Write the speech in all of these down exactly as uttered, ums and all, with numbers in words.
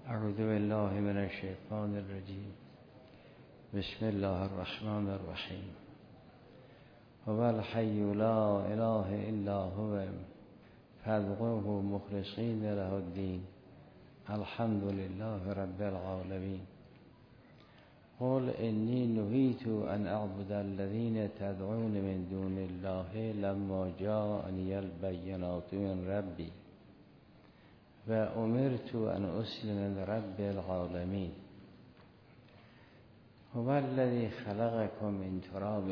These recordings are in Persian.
اعوذ بالله من الشیطان الرجیم. بسم الله الرحمن الرحیم. هو الحی لا اله الا هو فادعوه مخلصین له الدین الحمد لله رب العالمین. قل انی نهیت ان اعبد الذین تدعون من دون الله لما جاءنی البینات من ربی و امرت ان اسلم لرب العالمین. هو الذی خلقکم من تراب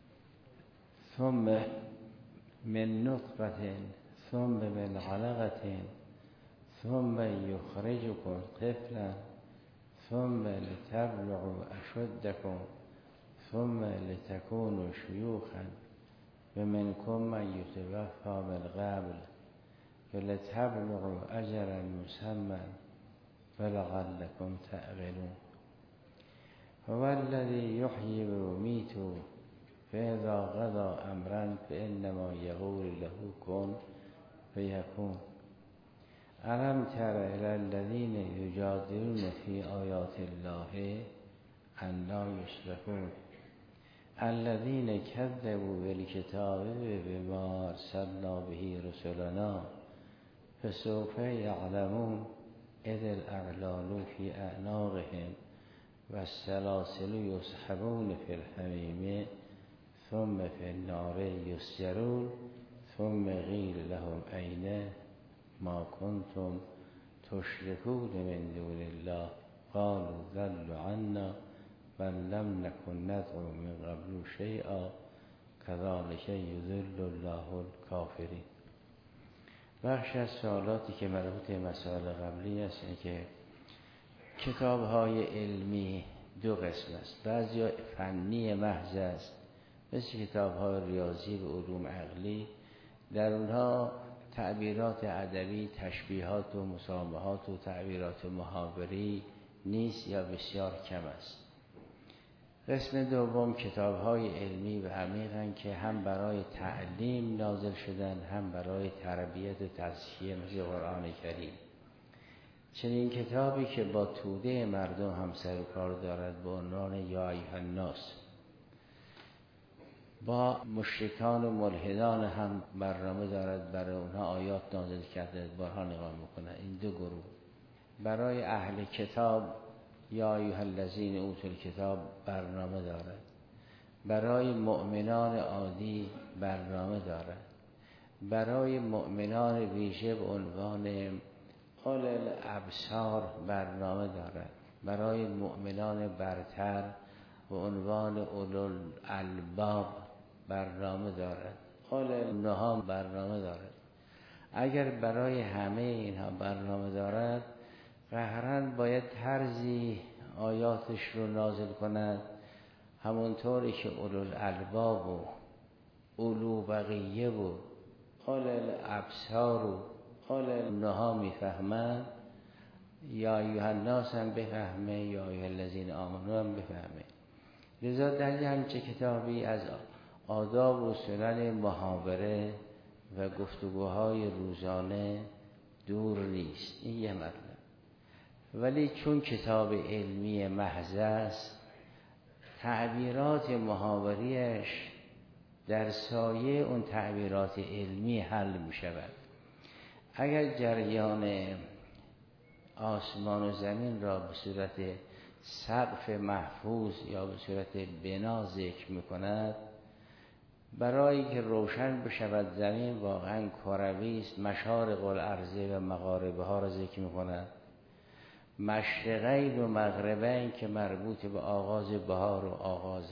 ثم من نطفة ثم من علقة ثم یخرجکم طفلا ثم لتبلغوا اشدکم ثم لتكونوا شیوخا و منکم من یتوفی من قبل ولتبلغوا اجلا مسمى ولعلكم تعقلون. هو الذی یحیی و یمیت فاذا قضى امرا فانما یقول له کن فیکون. الم تر الی الذین یجادلون فی آیات الله انا یصرفون الذین کذبوا بالکتاب بما ارسلنا به رسلنا فسوف یعلمون اذ الاغلال فی اعناقهم والسلاسل یسحبون فی الحمیم ثم فی النار یسجرون ثم قیل لهم این ما کنتم تشركون من دون الله قالوا ضلوا عنا بل لم نكن ندعو من قبل شيئا كذلك يذل الله الكافرين. بخش از سوالاتی که مربوط به مسائل قبلی است اینه که کتاب‌های علمی دو قسم است. بعضی فنی محض است مثل کتاب‌های ریاضی و علوم عقلی، در اونها تعبیرات ادبی، تشبیهات و مسامحات و تعبیرات محاوری نیست یا بسیار کم است. قسم دوم کتاب‌های علمی و عمیقاً که هم برای تعلیم نازل شدن هم برای تربیت و تزکیه مثل قرآن کریم. چنین کتابی که با توده مردم هم سر و کار دارد به عنوان یا ایها الناس، با مشرکان و ملحدان هم برنامه دارد، برای اونها آیات نازل کرده، بارها نگاه میکنه. این دو گروه. برای اهل کتاب یا ایها الذین اوتوا الکتاب برنامه دارد، برای مؤمنان عادی برنامه دارد، برای مؤمنان ویژه به عنوان اول الابصار برنامه دارد، برای مؤمنان برتر به عنوان اولو الالباب برنامه دارد، اول النها برنامه دارد. اگر برای همه اینها برنامه دارد، قهرن باید طرزی آیاتش رو نازل کند همونطوری که اولو الالباب و اولو بقیه و اول الابصار و اول النها میفهمند، یا ایها الناس هم بفهمه، یا ایها الذین آمنوا هم بفهمه. لذا در همچه کتابی از آداب و سنن محاوره و گفتگوهای روزانه دور نیست. این یه مطلب. ولی چون کتاب علمی محض است، تعبیرات محاوریش در سایه اون تعبیرات علمی حل می شود. اگر جریان آسمان و زمین را به صورت سقف محفوظ یا به صورت بنا ذکر می کند، برای که روشن بشود زمین واقعا کروی است، مشارق الارض و مغاربها را ذکر می کند، مشرقین و مغربین که مربوط به آغاز بهار و آغاز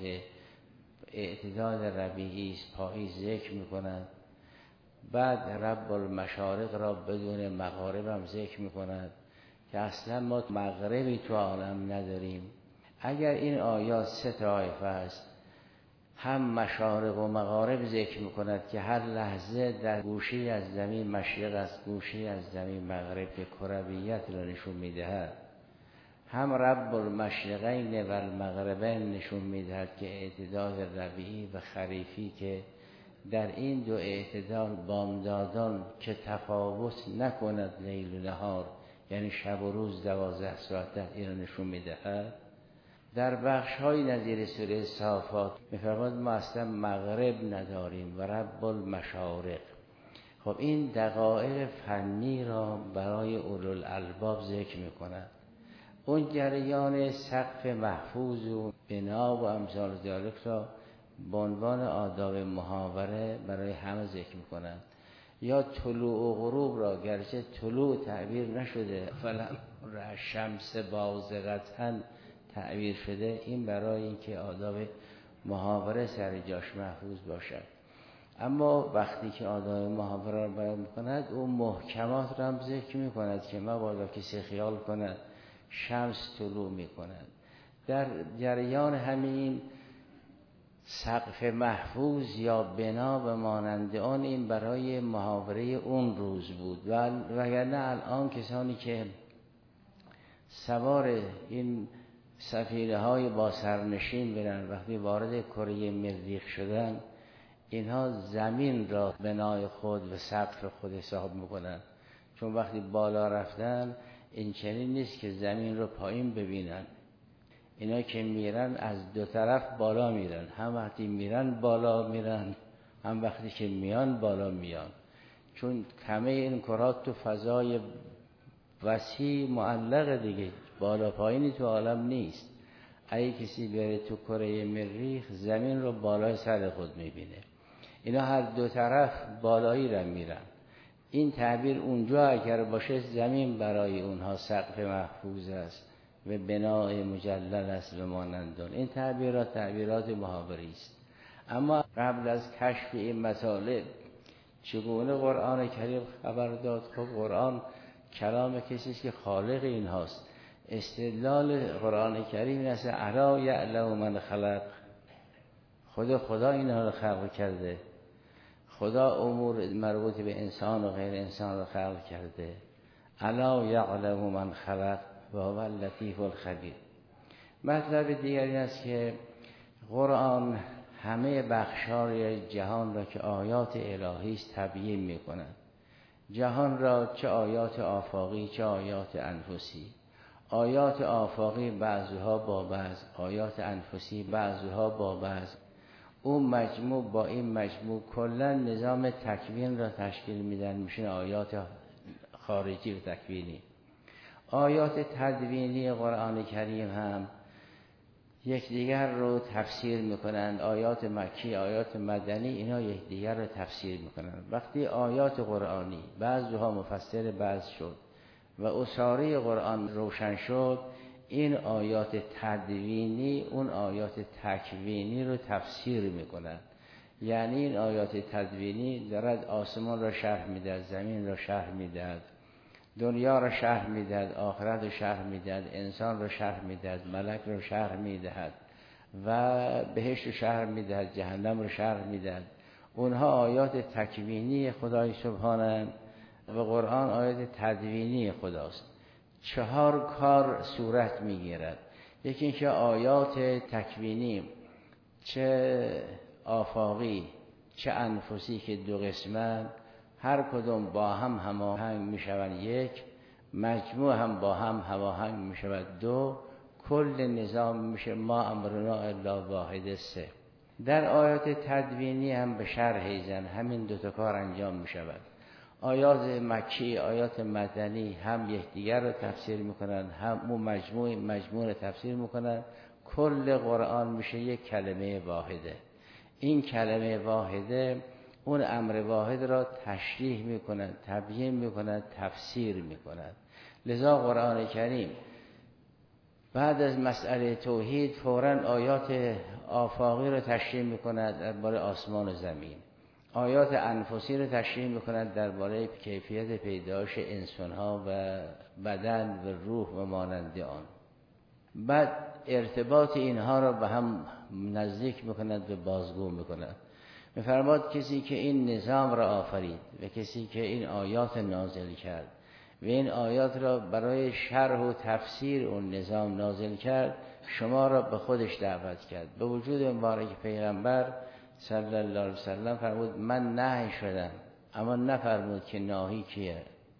اعتدال ربیعی است، پاییز ذکر می کند. بعد رب المشارق را بدون مغارب هم ذکر می کند که اصلا ما مغربی تو عالم نداریم. اگر این آیات سه طایفه است، هم مشارق و مغارب ذکر می کند که هر لحظه در گوشی از زمین مشرق است، گوشی از زمین مغرب که کرویت را نشون می دهد، هم رب المشرقین و المغربین نشون می دهد که اعتدال ربیعی و خریفی که در این دو اعتدال بامدادان که تفاوت نکند لیل و نهار یعنی شب و روز دوازده ساعت این را نشون میدهد. در بخش های نظیر سوره صافات میفرماد ما اصلا مغرب نداریم و رب المشارق. خب این دقایق فنی را برای اولوالالباب ذکر میکند. اون جریان سقف محفوظ و بنا و امثال ذالک را به عنوان آداب محاوره برای همه ذکر میکنند. یا طلوع و غروب را گرچه طلوع تعبیر نشده فلم را شمس بازغةً تعبیر شده، این برای اینکه آداب محاوره سر جاش محفوظ باشد. اما وقتی که آداب محاوره را بیان میکند اون محکمات را هم ذکر میکند که مبادا کسی خیال کند شمس طلوع میکند. در جریان همین سقف محفوظ یا بنا به مانند آن این برای محاوره اون روز بود. و وگرنه الان کسانی که سوار این سفینه های با سرنشین برن وقتی وارد کره مریخ شدن، اینها زمین را بنای خود و سقف خود حساب میکنن، چون وقتی بالا رفتن این چنین نیست که زمین رو پایین ببینن. اینا که میرن از دو طرف بالا میرن، هم وقتی میرن بالا میرن، هم وقتی که میان بالا میان، چون همه این کرات تو فضای وسیع معلق دیگه، بالا پایینی تو عالم نیست. اگه کسی بره تو کره مریخ زمین رو بالای سر خود میبینه. اینا هر دو طرف بالایی را میرن. این تعبیر اونجا اگر باشه زمین برای اونها سقف محفوظ است و بنای مجلل است و مانندان. این تعبیرات تعبیرات محاوری است. اما قبل از کشف این مطالب چگونه قرآن کریم خبر داد؟ خب قرآن کلام کسی است که خالق این هاست. استدلال قرآن کریم این است الا یعلم من خلق، خدا خدا اینها رو خلق کرده، خدا امور مربوط به انسان و غیر انسان رو خلق کرده. الا یعلم من خلق و هو اللطیف الخبیر. مطلب دیگری این است که قرآن همه بخش‌های جهان را که آیات الهی است تبیین می‌کند. جهان را چه آیات آفاقی چه آیات انفسی. آیات آفاقی بعضها با بعض، آیات انفسی بعضها با بعض. اون مجموع با این مجموع کلا نظام تکوین را تشکیل میدن، میشن آیات خارجی و تکوینی. آیات تدوینی قرآن کریم هم یکدیگر رو تفسیر میکنند. آیات مکی، آیات مدنی، اینا یکدیگر رو تفسیر میکنند. وقتی آیات قرآنی بعضها مفسر بعض شد و اساره قرآن روشن شد، این آیات تدوینی اون آیات تکوینی رو تفسیر میکنند. یعنی این آیات تدوینی دارد آسمان را شرح میدهد، زمین را شرح میدهد، دنیا را شرح میدهد، آخرت را شرح میدهد، انسان را شرح میدهد، ملک را شرح میدهد و بهشت را شرح میدهد، جهنم را شرح میدهد. اونها آیات تکوینی خدای سبحانه و قرآن آیات تدوینی خداست. چهار کار صورت میگیرد. یکی اینکه آیات تکوینی چه آفاقی چه انفسی که دو قسمت هر کدوم با هم هماهنگ میشوند یک، مجموع هم با هم هماهنگ میشود دو، کل نظام میشه ما امرنا الا واحد سه. در آیات تدوینی هم به شرح زن همین دو تا کار انجام میشود. آیات مکی آیات مدنی هم یکدیگر رو تفسیر میکنن، هم اون مجموع مجموع رو تفسیر میکنن. کل قرآن میشه یک کلمه واحده. این کلمه واحده اون امر واحد را تشریح میکنن، تبیین میکنن، تفسیر میکنن. لذا قرآن کریم بعد از مسئله توحید فوراً آیات آفاقی رو تشریح میکند درباره آسمان و زمین، آیات انفسی رو تشریح میکند درباره کیفیت پیدایش انسانها و بدن و روح و مانند آن. بعد ارتباط اینها رو به هم نزدیک میکند و بازگو میکند. میفرماد کسی که این نظام را آفرید و کسی که این آیات نازل کرد و این آیات را برای شرح و تفسیر اون نظام نازل کرد، شما را به خودش دعوت کرد. به وجود مبارک پیغمبر صلی الله علیه وسلم فرمود من نهی شدم، اما نفرمود که ناهی کیه.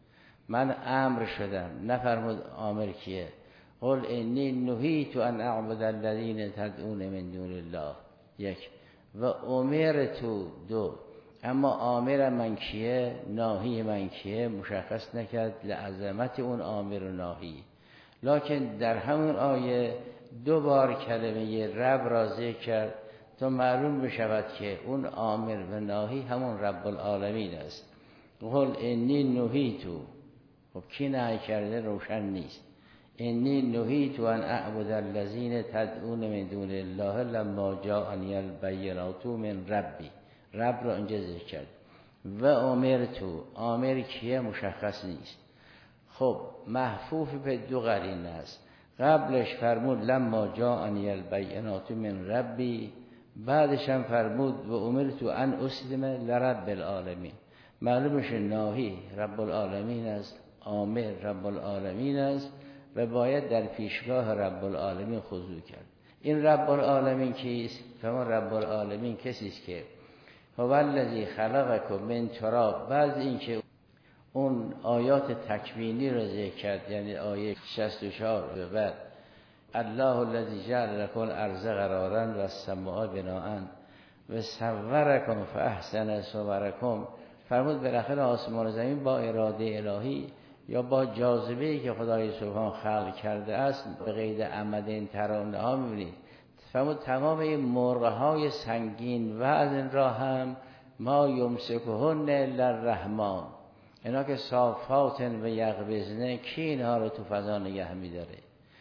من امر شدم، نفرمود آمر کیه. قل انی نهیت ان اعبد الذین تدعون من دون الله، یک. و امرت، دو. اما آمر من کیه، ناهی من کیه مشخص نکرد لعظمت اون آمر و ناهی. لکن در همون آیه دو بار کلمه رب را ذکر کرد تا معلوم بشود که اون آمر و ناهی همون رب العالمین است. قل انی نهیتو، خب کی نهی کرده روشن نیست. انی نهیتو ان اعبد الذین تدعون من دون الله لما جاءنی البینات من ربی، رب را اینجا ذکر کرد. و امرتو، آمر کیه مشخص نیست. خب محفوف به دو قرینه است. قبلش فرمود لما جاءنی البینات من ربی، بعدش هم فرمود و امرتو ان اسلم لرب العالمین. معلومش ناهی رب العالمین است، آمر رب العالمین است و باید در پیشگاه رب العالمین خضوع کرد. این رب العالمین کیست؟ فرمان رب العالمین کسی است که هو الذی خلقکم من تراب. بعد اینکه اون آیات تکوینی رو ذکر کرد، یعنی آیه شصت و چهار به بعد الله الذی جعل لكم الارض قرارا و السماء بناء و صورکم فاحسن صورکم، فرمود بالاخره آسمان و زمین با اراده الهی یا با جاذبه‌ای که خدای سبحان خلق کرده است به قید عمد این ترانه ها می‌بینید. فرمود تمام این مرغ‌های سنگین و از این را هم ما یمسکهن الا الرحمن، اینا که صافات و یقبضن، کی اینها رو تو فضا نگه می‌داره؟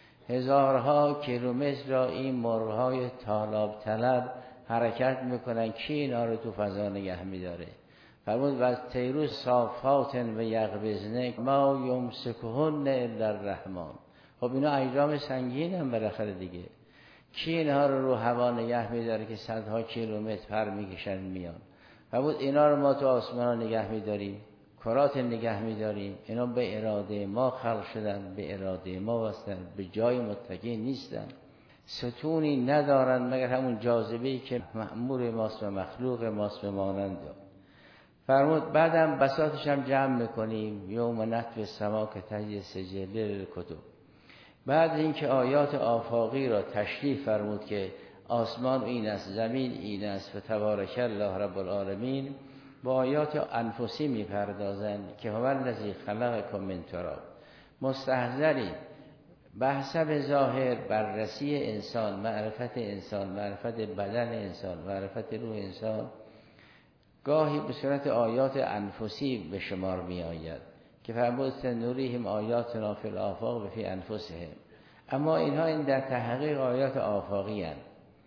هزارها کیلومتر را این مرغ‌های طالاب طلب حرکت میکنن، کی اینا رو تو فضا نگه میداره؟ فرمود و طیر صافات و یقبضن ما یمسکهن الا الرحمن. خب اینا اجرام سنگین هم بالاخره دیگه، کی اینها رو رو هوا نگه میداره که صدها کیلومتر پر میکشن میان؟ فرمود اینا رو ما تو آسمان نگه میداریم، کرات نگه میداریم، اینا به اراده ما خلق شدن، به اراده ما واسطن، به جای متکی نیستن، ستونی ندارن مگر همون جاذبه‌ای که مأمور ماست و مخلوق ماست و مانند. فرمود بعدم بساطش هم جمع میکنیم یوم نطوی السما که تهی سجل للکتب. بعد اینکه آیات آفاقی را تشریح فرمود که آسمان این است، زمین این است و تبارک الله رب العالمین، با آیات انفسی میپردازند که هو الذی خلقکم من تراب. مستحضری بحث ظاهر، بررسی انسان، معرفت انسان، معرفت بدن انسان، معرفت روح انسان گاهی به صورت آیات انفسی به شمار می آید که فرمود سنوریهم آیاتنا فی الآفاق و فی انفسهم. اما اینها این در تحقیق آیات آفاقی هستند.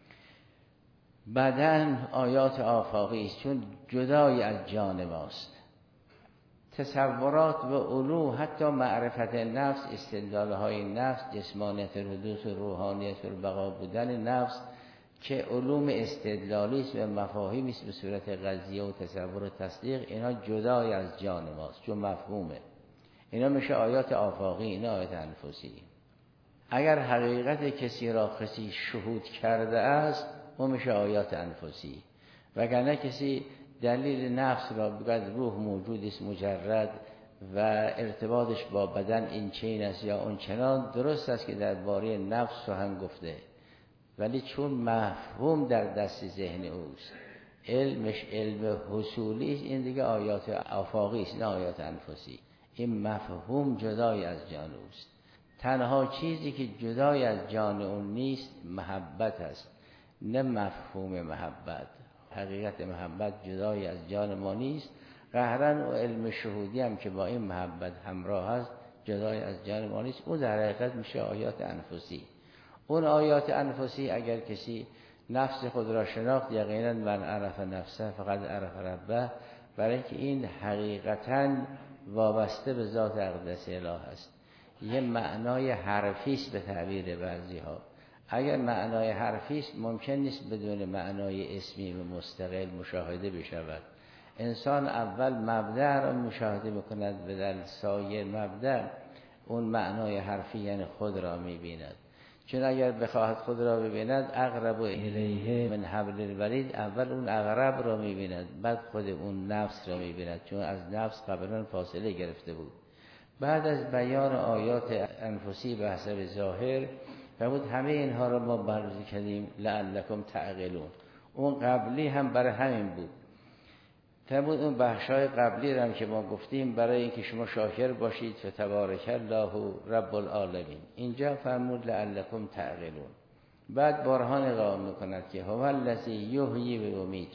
بدن آیات آفاقی است چون جدای از جان ماست. تصورات و علو، حتی معرفت نفس، استدلالهای نفس، جسمانیت الحدوث و روحانیت البقا بودن نفس که علوم استدلالی است و مفاهیمی است به صورت قضیه و تصور و تصدیق، اینا جدای از جان ماست چون مفهومه. اینا میشه آیات آفاقی، اینا آیات انفسی. اگر حقیقت کسی را کسی شهود کرده است اون میشه آیات انفسی، وگرنه کسی دلیل نفس را بگوید روح موجود است مجرد و ارتباطش با بدن این چین است یا اون چنان، درست است که درباره نفس سخن گفته، ولی چون مفهوم در دست ذهن اوست، علمش علم حصولی است، این دیگه آیات آفاقی است نه آیات انفسی. این مفهوم جدای از جان اوست. تنها چیزی که جدای از جان اون نیست محبت است، نه مفهوم محبت. حقیقت محبت جدای از جان ما نیست. قهرن و علم شهودی هم که با این محبت همراه است جدای از جان ما نیست. اون در حقیقت میشه آیات انفسی. اون آیات انفسی اگر کسی نفس خود را شناخت، یقینا من عرف نفسه فقط عرف ربه، برای اینکه این حقیقتا وابسته به ذات اقدس اله است. یه معنای حرفی است به تعبیر بعضی ها. اگر معنای حرفی است ممکن نیست بدون معنای اسمی و مستقل مشاهده بشود. انسان اول مبدأ را مشاهده میکند و در سایر مبدأ اون معنای حرفی یعنی خود را میبیند. چون اگر بخواهد خود را ببیند اقرب الیه من حبل الورید، اول اون اقرب را میبیند بعد خود اون نفس را میبیند، چون از نفس قبلا فاصله گرفته بود. بعد از بیان آیات انفسی به حسب ظاهر فرمود همه اینها رو ما بررسی کردیم لعلکم تعقلون. اون قبلی هم برای همین بود. فرمود اون بخشای قبلی رو هم که ما گفتیم برای اینکه شما شاکر باشید فتبارک الله رب العالمین. اینجا فرمود لعلکم تعقلون. بعد برهان قائم میکند که هو الذی یحیی و یمیت.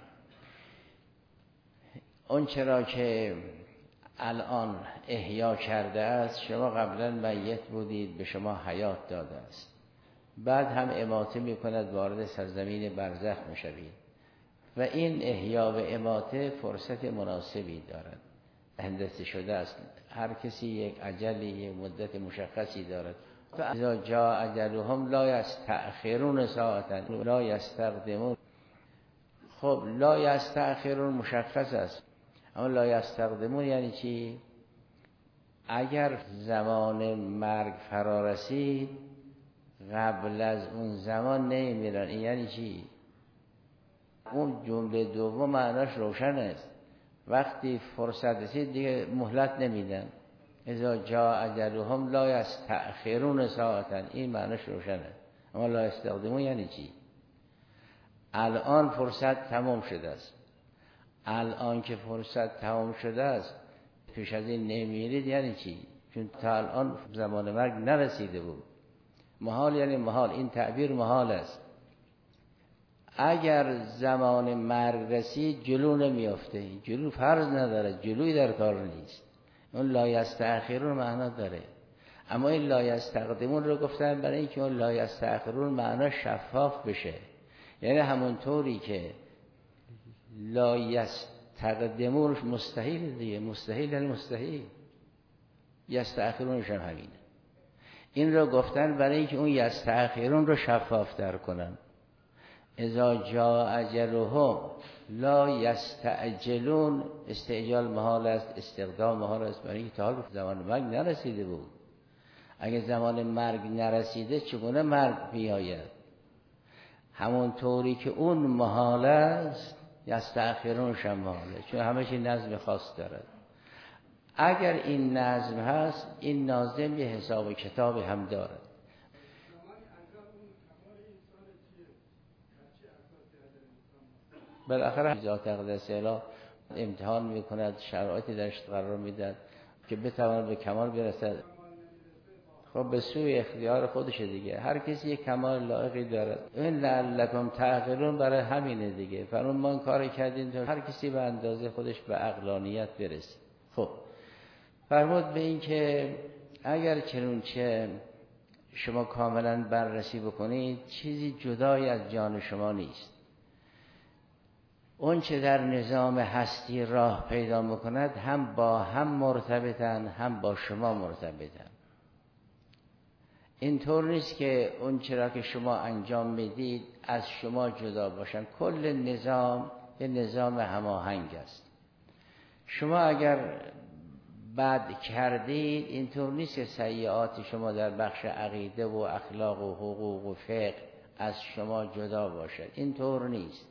اون چرا که الان احیا کرده است، شما قبلا میت بودید به شما حیات داده است، بعد هم اماته میکند وارد سرزمین برزخ میشوید و این احیا و اماته فرصت مناسبی دارد، هندسه شده است. هر کسی یک اجلی یک مدت مشخصی دارد. فاذا جاء اجلهم لا یستأخرون ساعة لا یستقدمون. خب لا یستأخرون مشخص است، اما لا یستقدمون یعنی چی؟ اگر زمان مرگ فرا رسید قبل از اون زمان نمیرن. این یعنی چی؟ اون جمله دوم معناش روشن است. وقتی فرصت رسید دیگه مهلت نمیدن. اذا جاء اجلهم لا یستأخرون ساعة، این معناش روشنه. اما لا یستقدمون یعنی چی؟ الان فرصت تمام شده است. الان که فرصت تمام شده است پیش از این نمیرید یعنی چی؟ چون تا الان زمان مرگ نرسیده بود. محال یعنی محال. این تعبیر محال است. اگر زمان مرگ رسید جلو نمیافته، جلو فرض نداره، جلوی در کار نیست. اون لا یستأخرون معنا داره. اما این لا یستقدمون رو گفتن برای اینکه اون لا یستأخرون معنا شفاف بشه. یعنی همونطوری که لا یستقدمون مستحیل دیگه، مستحیل یعنی مستحیل، یستأخرونش هم همینه. این رو گفتن برای اینکه اون یستأخرون رو شفاف در کنن. اذا جاء اجلهم لا یستعجلون، استعجال محال است، استقدام محال است، برای اینکه تا حال زمان مرگ نرسیده بود. اگه زمان مرگ نرسیده چگونه مرگ بیاید؟ همون طوری که اون محال است یستأخرونش هم محاله، چون همه چی نظم خاص دارد. اگر این نظم هست این ناظم یه حساب و کتاب هم دارد. بالاخره ذات اقدس اله امتحان میکند، شرایطی درش قرار میدن که بتواند به کمال برسد. خب به سوی اختیار خودشه دیگه، هر کسی یک کمال لایقی دارد. این لعلکم تعقلون برای همینه دیگه. فرمون ما کار کردیم تا هر کسی به اندازه خودش به عقلانیت برسه. خب فرمود به این که اگر چنونچه شما کاملا بررسی بکنید چیزی جدای از جان شما نیست. اون چه در نظام هستی راه پیدا میکند هم با هم مرتبطن، هم با شما مرتبطن. اینطور نیست که اون چرا که شما انجام میدید از شما جدا باشن. کل نظام یه نظام هماهنگ است. شما اگر بد کردید اینطور نیست که سیئات شما در بخش عقیده و اخلاق و حقوق و فقه از شما جدا باشد. اینطور نیست.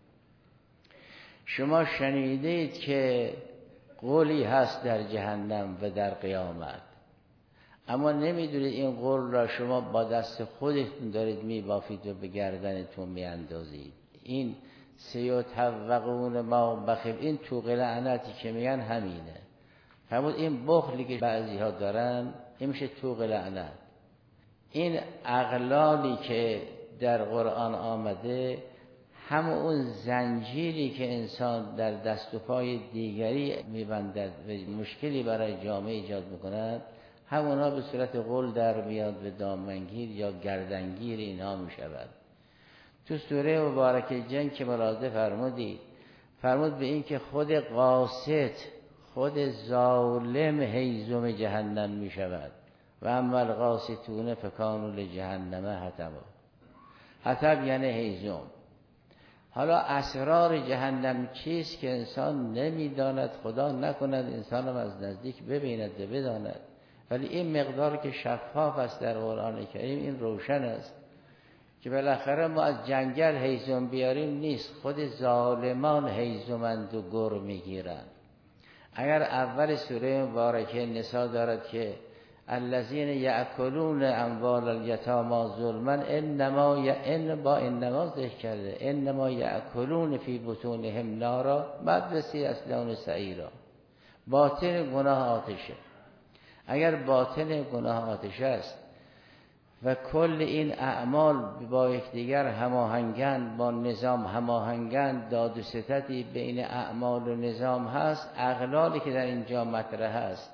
شما شنیدید که قولی هست در جهنم و در قیامت، اما نمیدونید این قول را شما با دست خودتون دارید میبافید و به گردنتون میاندازید. این سیطوقون ما بخیب، این توق لعنتی که میگن همینه. همون این بخلی که بعضی ها دارن این میشه توق لعنت. این اغلالی که در قرآن آمده همون اون زنجیری که انسان در دست و پای دیگری میبندد و مشکلی برای جامعه ایجاد میکند، همونا به صورت قول در میاد و دامنگیر یا گردنگیر اینها میشود. تو سوره مبارکه جن که ملاحظه فرمودید، فرمود به این که خود قاسط، خود ظالم هیزم جهنم میشود. و اما القاسطون فکانوا لجهنم حطبا. حطب یعنی هیزم. حالا اسرار جهنم چیست که انسان نمیداند، خدا نکند انسان هم از نزدیک ببیند و بداند. ولی این مقدار که شفاف است در قرآن کریم این روشن است که بالاخره ما از جنگل هیزم بیاریم نیست، خود ظالمان هیزمند و گر میگیرند. اگر اول سوره مبارکه نساء دارد که الذین یأکلون اموال الیتامی ظلما انما ان با انما ذکر کرده انما یأکلون فی بطونهم نارا مدرسی اصلون سعیرا. باطن گناه آتشه. اگر باطن گناه آتش است و کل این اعمال با یکدیگر هماهنگند، با نظام هماهنگند، داد و ستدی بین اعمال و نظام هست، اغلالی که در اینجا مطرح هست،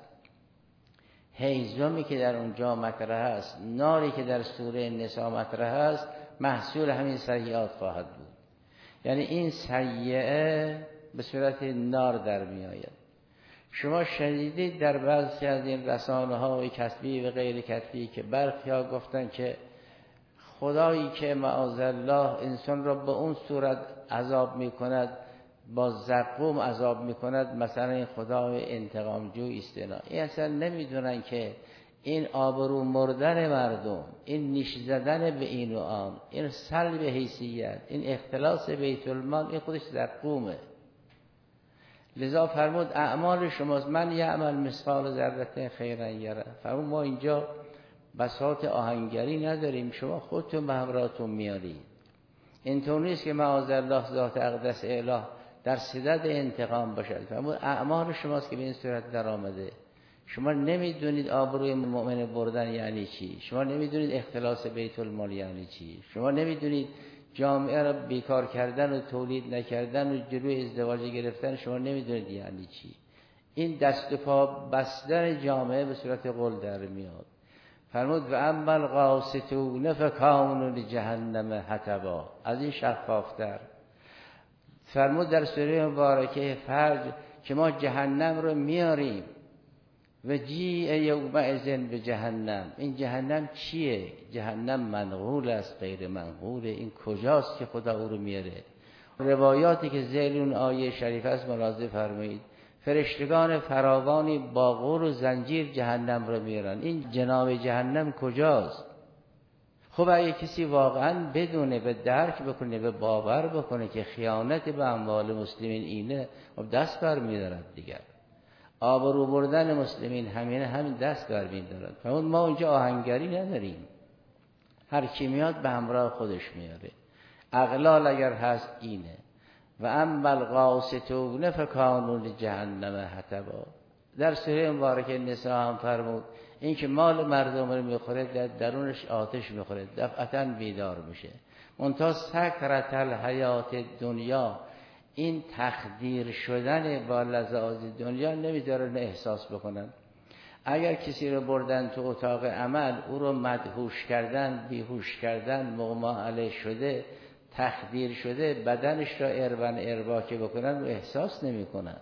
هیزمی که در اونجا مطرح هست، ناری که در سوره نساء مطرح هست، محصول همین سیئات خواهد بود. یعنی این سیئه به صورت نار در می آید. شما شنیدید در بعضی از این رسانه های کتبی و غیر کتبی که برخی ها گفتن که خدایی که معاذالله انسان را به اون صورت عذاب می کند، با زقوم عذاب می کند، مثلا این خدای انتقام جوی است. این اصلا نمیدونن که این آبرو مردن مردم، این نیش زدن به این و آن، این سلب حیثیت، این اختلاس بیت المال، این خودش زقومه. لذا فرمود اعمال شماست، من یعمل مثقال ذره خیرا یره. فرمود ما اینجا بساط آهنگری نداریم، شما خودتون به همراهتون میارید. اینطور نیست که معاذالله ذات اقدس اله در صدد انتقام باشد. فرمود اعمال شماست که به این صورت در آمده. شما نمیدونید آبروی مؤمن بردن یعنی چی، شما نمیدونید اختلاس بیت المال یعنی چی، شما نمیدونید جامعه را بیکار کردن و تولید نکردن و جلوی ازدواج گرفتن، شما نمیدونید یعنی چی. این دست و پا بستن جامعه به صورت قل در میاد. فرمود و اما القاسطون فکانوا لجهنم حطبا. از این شفافتر فرمود در سوره مبارکه فرج که ما جهنم رو میاریم و جیء یومئذ به جهنم. این جهنم چیه؟ جهنم منقول است، غیر منقوله. این کجاست که خدا او رو میاره؟ روایاتی که ذیل اون آیه شریف است ملاحظه فرمایید. فرشتگان فراوانی با غور و زنجیر جهنم رو میارن. این جناب جهنم کجاست؟ خب اگه کسی واقعا بدونه، به درک بکنه، به باور بکنه که خیانت به اموال مسلمین اینه، خب دست بر میدارد دیگر. آبرو بردن مسلمین همینه، همین دست بر میدارد. فرمود ما اونجا آهنگری نداریم، هر کی میاد به همراه خودش میاره. اغلال اگر هست اینه. و اما القاسطون فکانوا لجهنم حطبا. در سوره مبارکه نساء هم فرمود این که مال مردم رو میخوره، در درونش آتش میخوره، دفعتاً بیدار میشه. منتها سکرت الحیات دنیا، این تخدیر شدن با لذاذ دنیا نمیذاره نه احساس بکنن. اگر کسی رو بردن تو اتاق عمل، او رو مدهوش کردن، بیهوش کردن، مغما علیه شده، تخدیر شده، بدنش را اربن اربا که بکنن و احساس نمی کنن.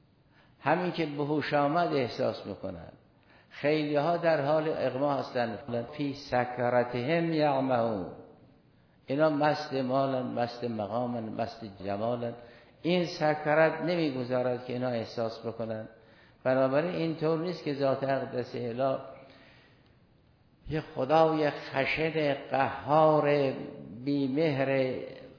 همین که به هوش آمد احساس میکنن. خیلی ها در حال اغما هستن، فی سکرتهم یعمهون. اینا مست مالن، مست مقامن، مست جمالن. این سکرت نمیگذارد که اینا احساس بکنن. بنابراین این طور نیست که ذات اقدس اله یه خدای خشن قهار بیمهر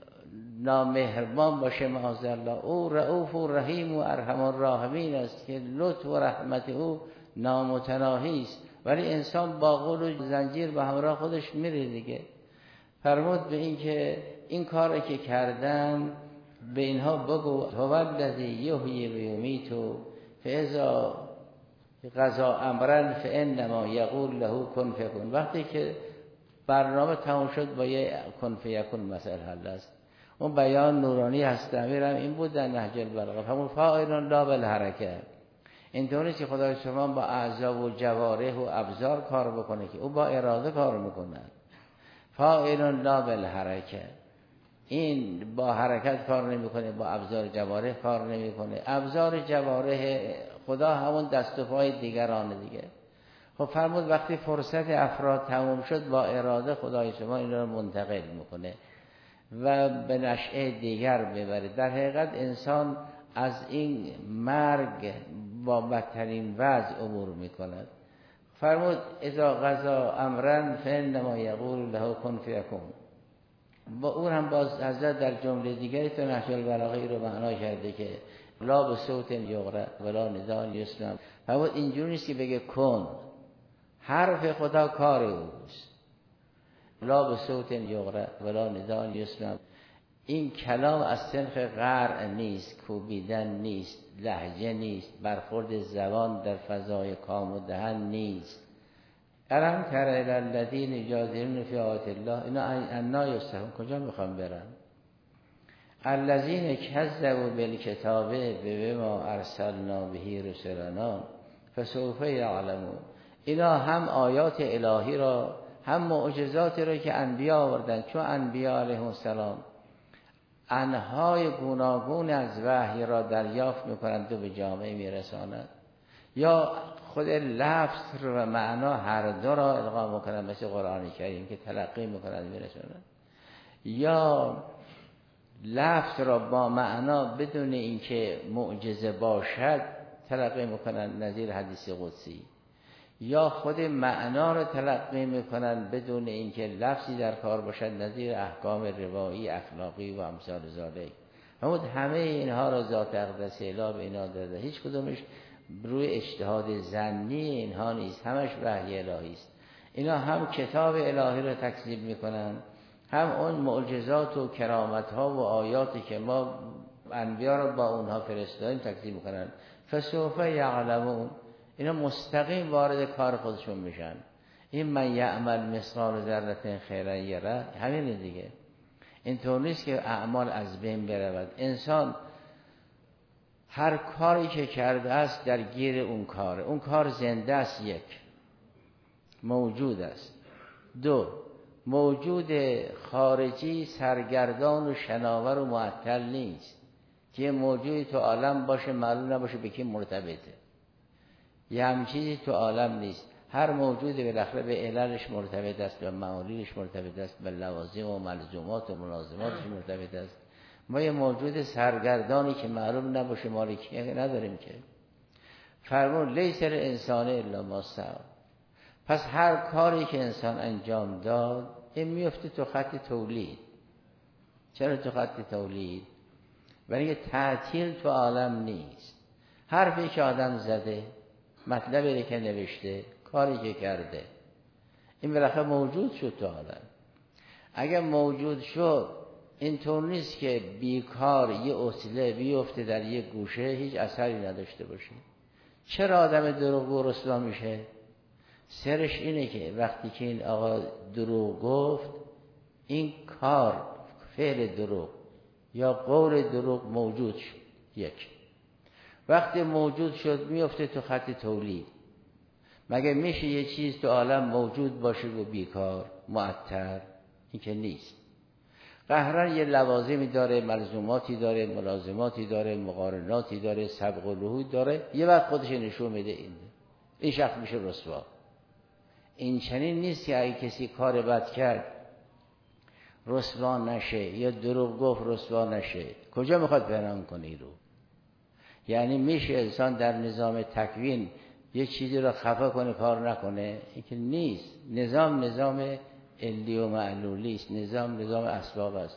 نامهربان باشه معاذالله. او رؤوف و رحیم و ارحم الراحمین است که لطف و رحمت او نامتناهی است، ولی انسان با قول و زنجیر به همراه خودش میره دیگه. فرمود به این که این کاری که کردن به اینها بگو هو الذی یحیی و یمیت فاذا قضا امرا فانما یقول له کن فیکون. وقتی که برنامه تمام شد با یه کن فیکون مسئله حل است. اون بیان نورانی هست امیرم این بود در نهج البلاغه. همون فاعل لا بالحرکه. اینطوری که خدای سبحان با اعضا و جوارح و ابزار کار بکنه که او با اراده کار میکنه. فاعل لا بالحرکه، این با حرکت کار نمیکنه، با ابزار جوارح کار نمیکنه. ابزار جوارح خدا همون دست و پای دیگرانه دیگه. خب فرمود وقتی فرصت افراد تموم شد با اراده خدای شما این رو منتقل میکنه و به نشأه دیگر ببره. در حقیقت انسان از این مرگ با بدترین وضع عبور میکند. فرمود اذا قضا امرا فانما یقول له کن فیکون. با اون هم باز حضرت در جمله دیگری تو نهج البلاغه رو معنا کرده که لا به صوت یغرا ولا نداء یسمع. اما اینجوری نیست که بگه کن، حرف خدا کار اوست. لا به صوت یغرا ولا نداء یسمع. این کلام از صنف قرع نیست، کوبیدن نیست، لهجه نیست، برخورد زبان در فضای کام و دهن نیست. الم تر الی الذین یجادلون فی آیات الله اینا انا یستهزئون. کجا میخوام برن؟ الذین کذبوا بالکتاب بما ارسلنا به رسلنا فسوف یعلمون. اینا هم آیات الهی را هم معجزاتی را که انبیا آوردن، چون انبیا علیهم السلام انهای گوناگون از وحی را دریافت میکنند و به جامعه میرسانند، یا خود لفظ و معنا هر دو را القا میکنند، مثل قرآن کریم که تلقی میکنند میرسانند، یا لفظ را با معنا بدون اینکه معجزه باشد تلقی میکنند، نظیر حدیث قدسی، یا خود معنا را تلقی میکنند بدون اینکه لفظی در کار باشد، نظیر احکام روایی اخلاقی و امثال ذالک. همون همه اینها را ذات اقدس اله به اینا داده، هیچ کدومش روی اجتهاد ظنی اینها نیست، همش وحی الهی است. اینا هم کتاب الهی را تکذیب میکنند، هم اون معجزات و کرامت ها و آیاتی که ما انبیا را با اونها فرستادیم تکذیب میکنند. فسوف یعلمون. اینا مستقیم وارد کار خودشون میشن. این من یعمل مثقال ذره خیرا یره، همین دیگه. اینطور نیست که اعمال از بین برود. انسان هر کاری که کرده است در گیر اون کاره. اون کار زنده است، یک موجود است. دو موجود خارجی سرگردان و شناور و معطل نیست که موجودی تو عالم باشه معلوم نباشه به کی مرتبطه. یه همین چیزی تو عالم نیست. هر موجودی بالاخره به عللش مرتبط است، به معالیش مرتبط است، به لوازم و ملزومات و ملازماتش مرتبط است. ما یه موجود سرگردانی که معلوم نباشه مال کیه نداریم که. فرمون لیس الانسان الا ما سعی. پس هر کاری که انسان انجام داد این میفته تو خط تولید. چرا تو خط تولید؟ برای اینکه تعطیل تو عالم نیست. حرفی که آدم زده، مطلبی که نوشته، کاری که کرده، این بالاخره موجود شد تو عالم. اگر موجود شد اینطور نیست که بیکار یه اصله بیفته در یه گوشه هیچ اثری نداشته باشه. چرا آدم دروغگو رسوا میشه؟ سرش اینه که وقتی که این آقا دروغ گفت، این کار فعل دروغ یا قول دروغ موجود شد. یک وقتی موجود شد میفته تو خط تولید. مگه میشه یه چیز تو عالم موجود باشه و بیکار معطل؟ این که نیست. قهرن یه لوازمی داره، ملزوماتی داره، ملازماتی داره، مقارناتی داره، سبق و لحوظ داره، یه وقت خودش نشون میده. این این شخص میشه رسوا. این چنین نیست که اگه کسی کار بد کرد رسوا نشه یا دروغ گفت رسوا نشه. کجا میخواد بیان کنه رو؟ یعنی میشه انسان در نظام تکوین یه چیزی رو خفا کنه کار نکنه؟ این که نیست. نظام نظام علی و معلولی است، نظام نظام اسباب است.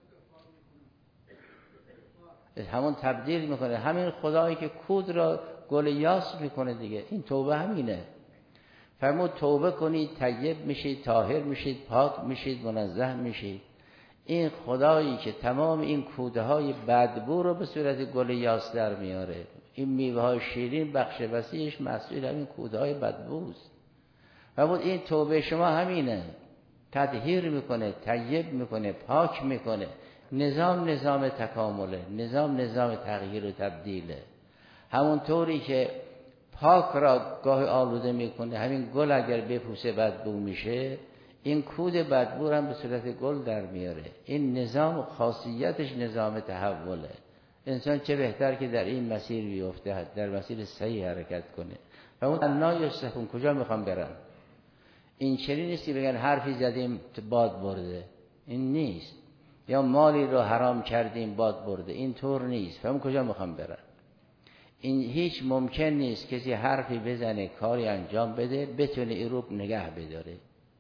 همون تبدیل میکنه. همین خدایی که کود را گل یاس میکنه دیگه. این توبه همینه. فرمود توبه کنید طیب میشید، طاهر میشید، پاک میشید، منزه میشید. این خدایی که تمام این کوده های بدبو رو به صورت گل یاس در میاره. این میوه های شیرین بخش وسیعش مسئول همین کوده های بدبوست. فرمود این توبه شما همینه. تطهیر میکنه، طیب میکنه، پاک میکنه. نظام نظام تکامله، نظام نظام تغییر و تبدیله. همون طوری که پاک را گاه آلوده میکنه، همین گل اگر بپوسه بدبو میشه، این کود بدبو هم به صورت گل در میاره. این نظام خاصیتش نظام تحوله. انسان چه بهتر که در این مسیر بیفته، در مسیر صحیح حرکت کنه. و اون انا یستهزئون کجا میخوام برن؟ این چنین نیست که بگن حرفی زدیم باد برده. این نیست. یا مالی رو حرام کردیم باد برده. این طور نیست. فهم کجا میخوام برن؟ این هیچ ممکن نیست کسی حرفی بزنه کاری انجام بده بتونه این رو نگه بداره.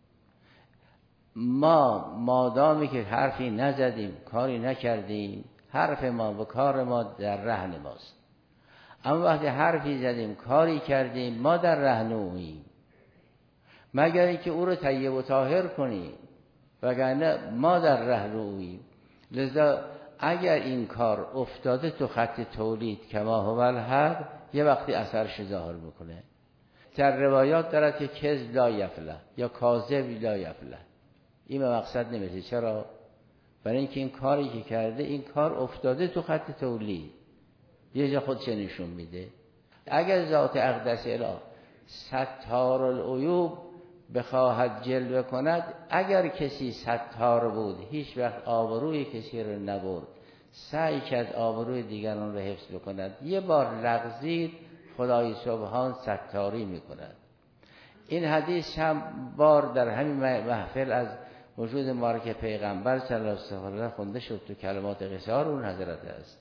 ما مادامی که حرفی نزدیم کاری نکردیم حرف ما و کار ما در رهن ماست. اما وقتی حرفی زدیم کاری کردیم ما در رهن اوییم، مگر اینکه او رو طیب و طاهر کنیم، وگرنه ما در رهن اوییم. لذا اگر این کار افتاده تو خط تولید کما هو الحق، یه وقتی اثرش ظاهر میکنه. در روایات دارد که کذب لا یفلح یا کاذب لا یفلح. این به مقصد نمیشه. چرا؟ برای اینکه این کاری که کرده، این کار افتاده تو خط تولید، یه جا خودش نشون میده. اگر ذات اقدس اله ستار العیوب بخواهد جلوه کند، اگر کسی ستار بود هیچ وقت آبروی کسی رو نبرد، سعی کرد آبروی دیگران رو حفظ بکند، یه بار لغزید خدای سبحان ستاری میکند. این حدیث هم بار در همین محفل از وجود مبارک پیغمبر صلی الله علیه و آله خونده شد. تو کلمات قصار اون حضرت است.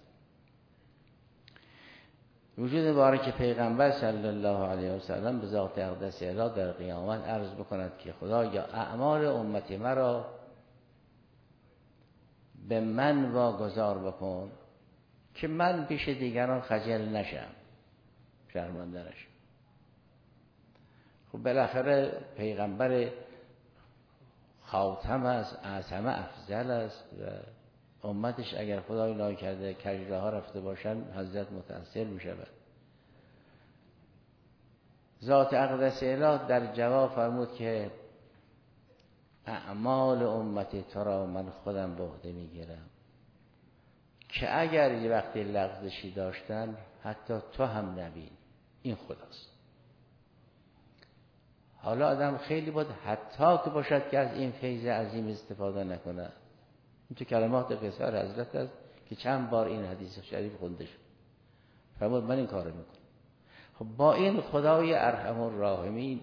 وجود مبارک پیغمبر صلی الله علیه و سلم به ذات اقدس اله در قیامت عرض بکند که خدایا اعمال امت مرا به من واگذار بکن که من پیش دیگران خجل نشم، شرمنده نشم. خب بالاخره پیغمبر خاتم است، اعظم افضل است و امتش اگر خدای نای کرده کجره ها رفته باشن حضرت متأثر می شود. ذات اقدس اله در جواب فرمود که اعمال امت تو را من خودم به عهده می گیرم، که اگر یه وقتی لغزشی داشتن حتی تو هم نبین. این خداست. حالا آدم خیلی بود حتی که باشد که از این فیض عظیم استفاده نکنه. این تو کلمات قصار حضرت است که چند بار این حدیث شریف خونده شد. فرمود من این کارو میکنم. خب با این خدای ارحم الراحمین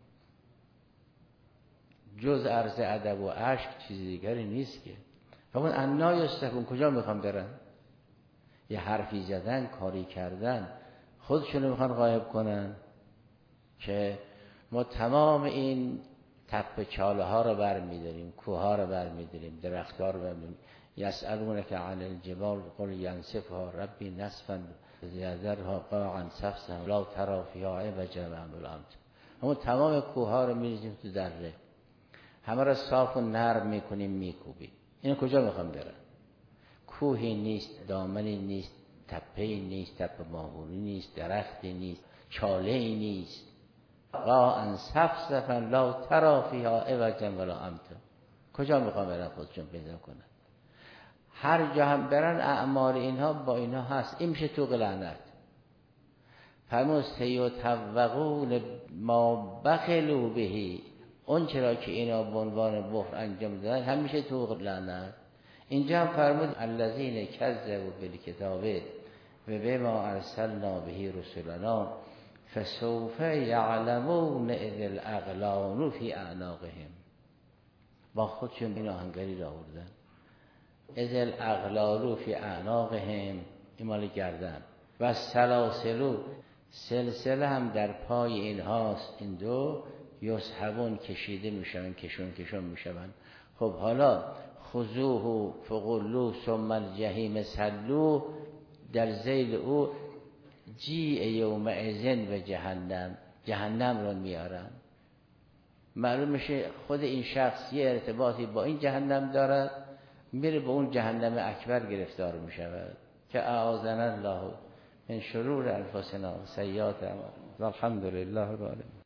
جز عرض ادب و اشک چیز دیگری نیست که. فرمود انا یستحون، کجا میخوام برن؟ یه حرفی زدن، کاری کردن، خودشونو میخوان غایب کنن که ما تمام این تپه چاله ها رو برمی‌داریم، کوه ها رو برمی‌داریم، درخت ها رو برمی‌داریم. یسألونک عن الجبال قل ینسفها ربی نسفا یذرها قاعا صفصفا لا تری فیها عوجا ولا امتا. همون تمام کوه ها رو می‌ریزیم تو دره، همه رو صاف و نرم می‌کنیم، می‌کوبیم. این کجا می‌خوام برن؟ کوهی نیست، دامنی نیست، تپه‌ای نیست، تپه ماهوری نیست، درختی نیست، چاله‌ای نیست. قاعا صفصفا لا تری فیها عوجا ولا امتا. کجا میخوام برن خودشون پیدا کنن؟ هر جا هم برن اعمال اینها با اینها هست. این میشه تو لعنت. فرمود سیطوقون ما بخلوا بهی، اون چرا که اینا به عنوان بخل انجام دادن همیشه تو لعنت. اینجا هم فرمود الذین کذبوا بالکتاب و بما ارسلنا به رسلنا فسوف یعلمون اذ الاغلال فی اعناقهم. با خودشون این آهنگری را آوردن. اذ الاغلال فی اعناقهم، این مال گردن. و سلاسل، سلسله هم در پای اینهاست. این دو یسحبون، کشیده میشن، کشون کشون میشن. خب حالا خذوه فغلوه ثم الجحیم صلوه، در ذیل او جیع یومئذ و جهنم، جهنم رو میارن. معلوم میشه خود این شخص یه ارتباطی با این جهنم دارد، میره به اون جهنم اکبر گرفتار میشود که اعاذنا الله من شرور انفسنا و سیئات اعمالنا. الحمدلله رب العالمین.